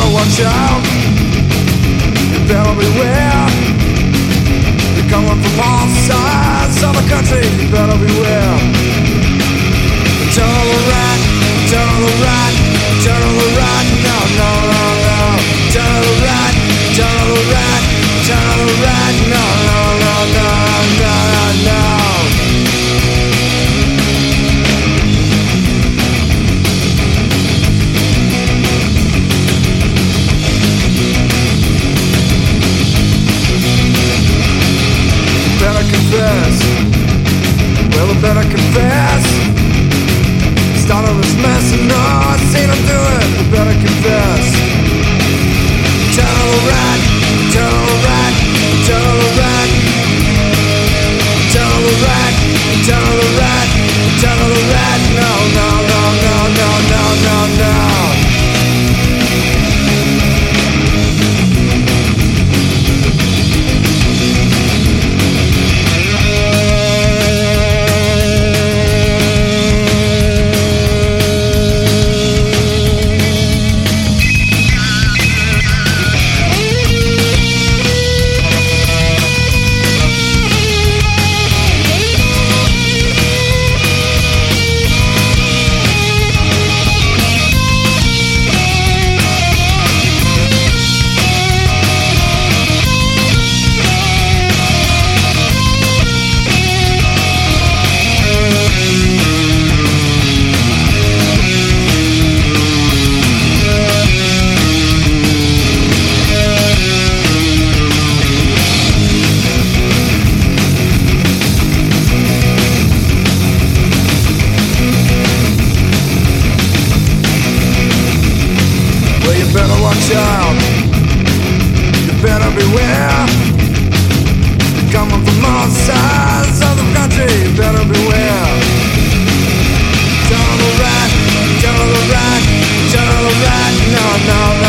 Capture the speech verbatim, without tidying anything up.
better watch out. You better beware. They're coming from all sides of the country. You better beware. Turn on the right, turn on the right, turn on the right. No, no, no, no. Turn on the right, turn on the right, turn on the right. No, no, no, no, no, no, no. Better confess. Well, I better confess. Started this mess and no, I seen him do it. I better confess. Turn on the right, turn on the right, turn on the right. Turn on the right, turn on the right, turn on the right. No, no, no, no, no, no, no, no. Better watch out. You better beware. Coming from all sides of the country. You better beware. Turn on the right, turn on the right, turn on the right. No, no, no.